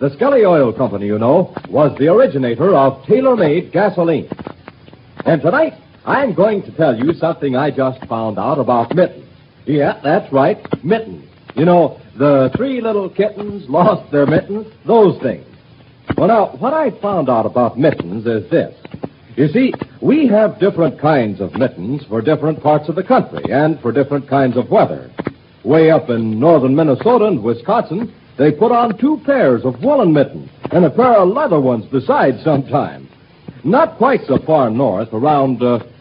The Skelly Oil Company, you know, was the originator of tailor-made gasoline. And tonight, I'm going to tell you something I just found out about mittens. Yeah, that's right, mittens. You know, the 3 little kittens lost their mittens, those things. Well, now, what I found out about mittens is this. You see, we have different kinds of mittens for different parts of the country and for different kinds of weather. Way up in northern Minnesota and Wisconsin, they put on 2 pairs of woolen mittens and a pair of leather ones besides sometimes. Not quite so far north, around,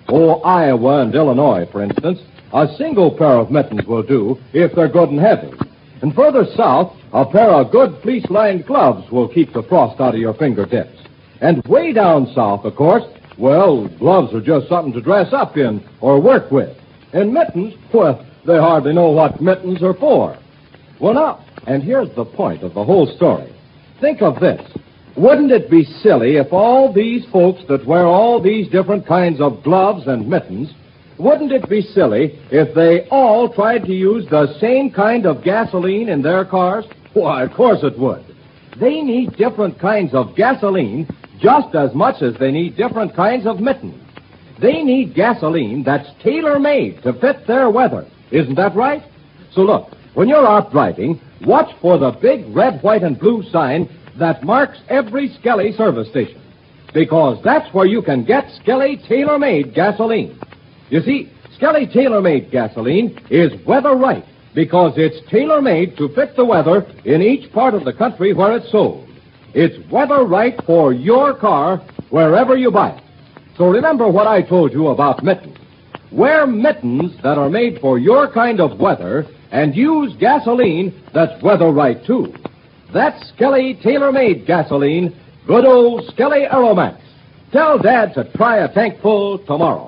Iowa and Illinois, for instance, a single pair of mittens will do if they're good and heavy. And further south, a pair of good fleece-lined gloves will keep the frost out of your fingertips. And way down south, of course, well, gloves are just something to dress up in or work with. And mittens, well, they hardly know what mittens are for. Well, now, and here's the point of the whole story. Think of this. Wouldn't it be silly if all these folks that wear all these different kinds of gloves and mittens, wouldn't it be silly if they all tried to use the same kind of gasoline in their cars? Why, of course it would. They need different kinds of gasoline just as much as they need different kinds of mittens. They need gasoline that's tailor-made to fit their weather. Isn't that right? So look, when you're out driving, watch for the big red, white, and blue sign that marks every Skelly service station, because that's where you can get Skelly tailor-made gasoline. You see, Skelly tailor-made gasoline is weather right because it's tailor-made to fit the weather in each part of the country where it's sold. It's weather right for your car wherever you buy it. So remember what I told you about mittens. Wear mittens that are made for your kind of weather and use gasoline that's weather right, too. That's Skelly tailor-made gasoline, good old Skelly Aeromax. Tell Dad to try a tank full tomorrow.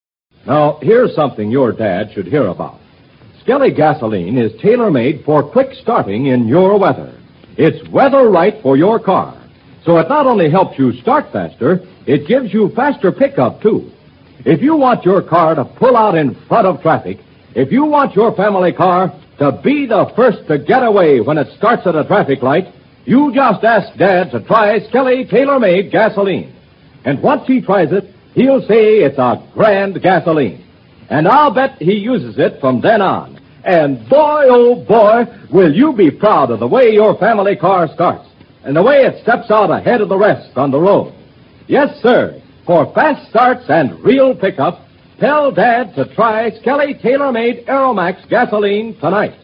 Now, here's something your dad should hear about. Skelly gasoline is tailor-made for quick starting in your weather. It's weather right for your car. So it not only helps you start faster, it gives you faster pickup, too. If you want your car to pull out in front of traffic, if you want your family car to be the first to get away when it starts at a traffic light, you just ask Dad to try Skelly tailor-made gasoline. And once he tries it, he'll say it's a grand gasoline. And I'll bet he uses it from then on. And boy, oh boy, will you be proud of the way your family car starts and the way it steps out ahead of the rest on the road. Yes, sir. For fast starts and real pickup, tell Dad to try Skelly tailor-made Aeromax gasoline tonight.